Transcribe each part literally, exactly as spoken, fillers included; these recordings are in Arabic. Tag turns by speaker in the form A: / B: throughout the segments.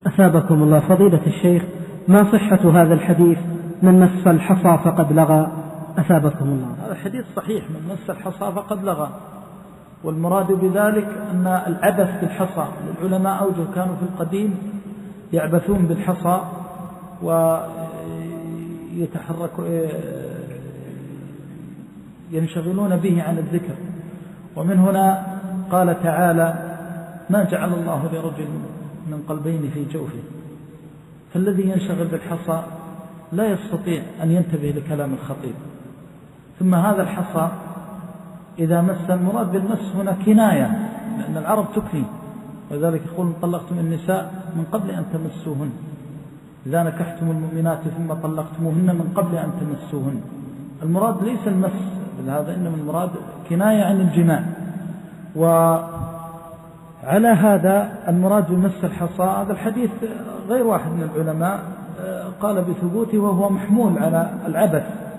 A: أثابكم الله فضيلة الشيخ، ما صحة هذا الحديث من مس الحصى فقد لغى؟ أثابكم الله.
B: هذا الحديث صحيح، من مس الحصى فقد لغى، والمراد بذلك أن العبث بالحصى، العلماء أوجه كانوا في القديم يعبثون بالحصى ويتحركوا ينشغلون به عن الذكر. ومن هنا قال تعالى: ما جعل الله لرجل من قلبين في جوفه. فالذي ينشغل بالحصى لا يستطيع أن ينتبه لكلام الخطيب. ثم هذا الحصى إذا مس، المراد بالمس هنا كناية، لأن العرب تكني، وذلك يقول: طلقتم النساء من قبل أن تمسوهن، إذا نكحتم المؤمنات ثم طلقتموهن من قبل أن تمسوهن. المراد ليس المس بهذا، إنما المراد كناية عن الجماع. وعلى هذا المراد بمس الحصى، هذا الحديث غير واحد من العلماء قال بثبوته، وهو محمول على العبث.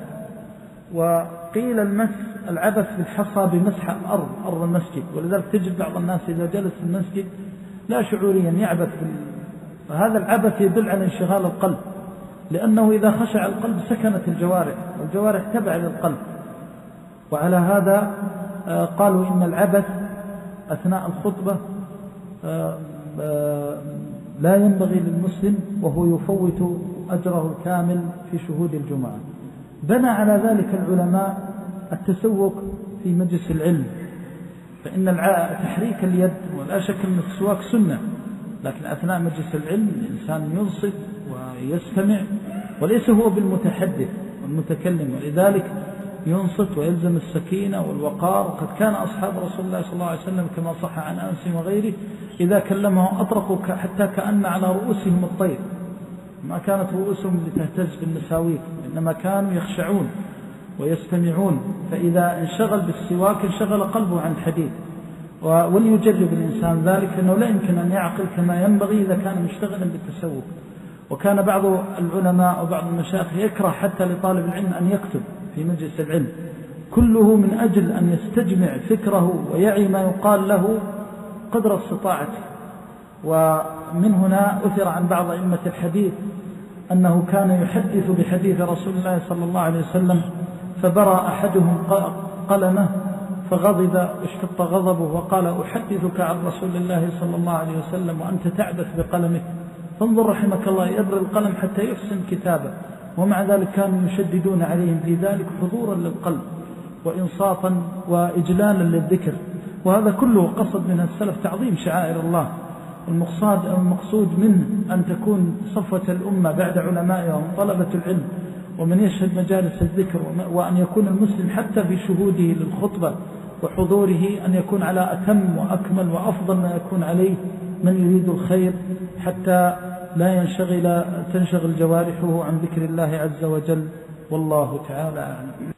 B: وقيل المس العبث بالحصى بمسح الأرض، أرض المسجد، ولذلك تجد بعض الناس إذا جلس في المسجد لا شعوريا يعبث بال... فهذا العبث يدل على انشغال القلب، لأنه إذا خشع القلب سكنت الجوارح، والجوارح تبع للقلب. وعلى هذا قالوا إن العبث أثناء الخطبة لا ينبغي للمسلم، وهو يفوت أجره الكامل في شهود الجمعة. بنى على ذلك العلماء التسوق في مجلس العلم، فإن تحريك اليد ولا شك أن السواك سنة، لكن أثناء مجلس العلم الإنسان ينصت ويستمع، وليس هو بالمتحدث والمتكلم، ولذلك ينصت ويلزم السكينة والوقار. وقد كان أصحاب رسول الله صلى الله عليه وسلم كما صح عن أنس وغيره إذا كلمه أطرقوا حتى كأن على رؤوسهم الطير، ما كانت رؤوسهم لتهتز بالمساويك، إنما كانوا يخشعون ويستمعون. فإذا انشغل بالسواك انشغل قلبه عن الحديث. وليجرب الإنسان ذلك، فإنه لا يمكن أن يعقل كما ينبغي إذا كان مشتغلا بالتسوق. وكان بعض العلماء وبعض المشايخ يكره حتى لطالب العلم أن يكتب في مجلس العلم، كله من أجل أن يستجمع فكره ويعي ما يقال له قدر استطاعته. ومن هنا أثر عن بعض أئمة الحديث أنه كان يحدث بحديث رسول الله صلى الله عليه وسلم، فبرى أحدهم قلمه فغضب اشتط غضبه وقال: أحدثك عن رسول الله صلى الله عليه وسلم وأنت تعبث بقلمك. فانظر رحمك الله، يبرى القلم حتى يحسن كتابه، ومع ذلك كانوا يشددون عليهم في ذلك حضورا للقلب وإنصافا وإجلالا للذكر. وهذا كله قصد من السلف تعظيم شعائر الله. المقصود, المقصود منه أن تكون صفوة الأمة بعد علمائها ومن طلبة العلم ومن يشهد مجالس الذكر، وأن يكون المسلم حتى في شهوده للخطبة وحضوره أن يكون على أتم وأكمل وأفضل ما يكون عليه من يريد الخير، حتى لا ينشغل تنشغل جوارحه عن ذكر الله عز وجل. والله تعالى أعلم.